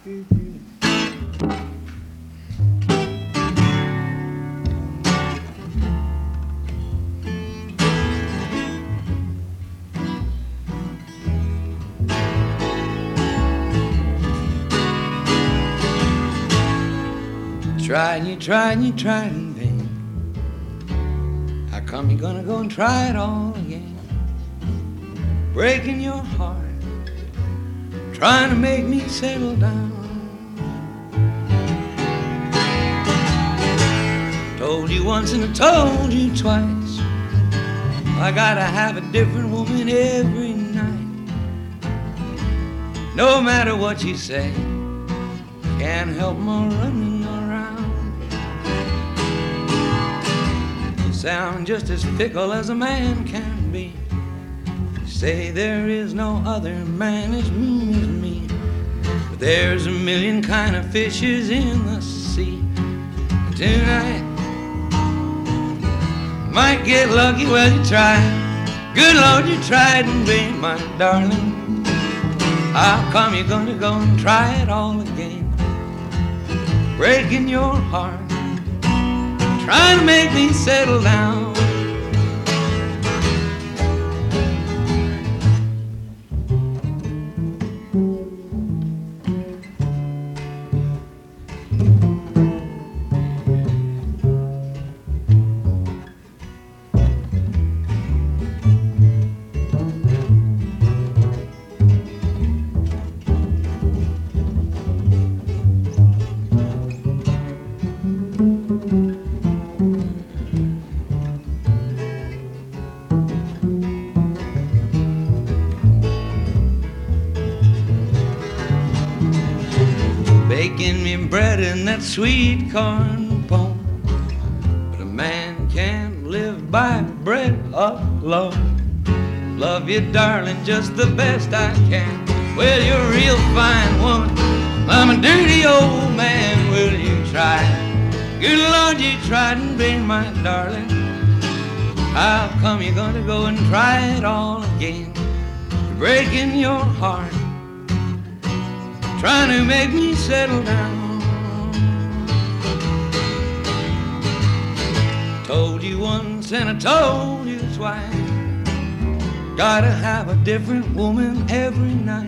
Tried and you tried in vain. How come you're gonna go and try it all again? Breaking your heart, trying to make me settle down. Told you once and I told you twice, I gotta have a different woman every night. No matter what you say, can't help my running around. You sound just as fickle as a man can be. You say there is no other man as mean as me, but there's a million kind of fishes in the sea. Tonight might get lucky, well you tried. Good Lord, you tried in vain, my darling. How come you're gonna go and try it all again? Breaking your heart, trying to make me settle down. Baking me bread and that sweet corn pone, but a man can't live by bread alone. Love you, darling, just the best I can. Well, you're a real fine woman, I'm a dirty old man. Will you try? Good Lord, you tried in vain, my darling. How come you're gonna go and try it all again? You're breaking your heart, trying to make me settle down. Told you once and I told you twice, gotta have a different woman every night.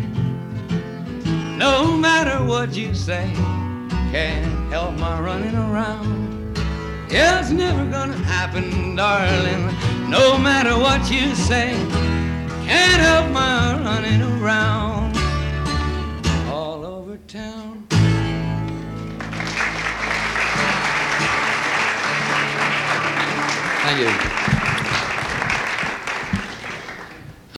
No matter what you say, can't help my running around. Yeah, it's never gonna happen, darling. No matter what you say, can't help my running around town. Thank you.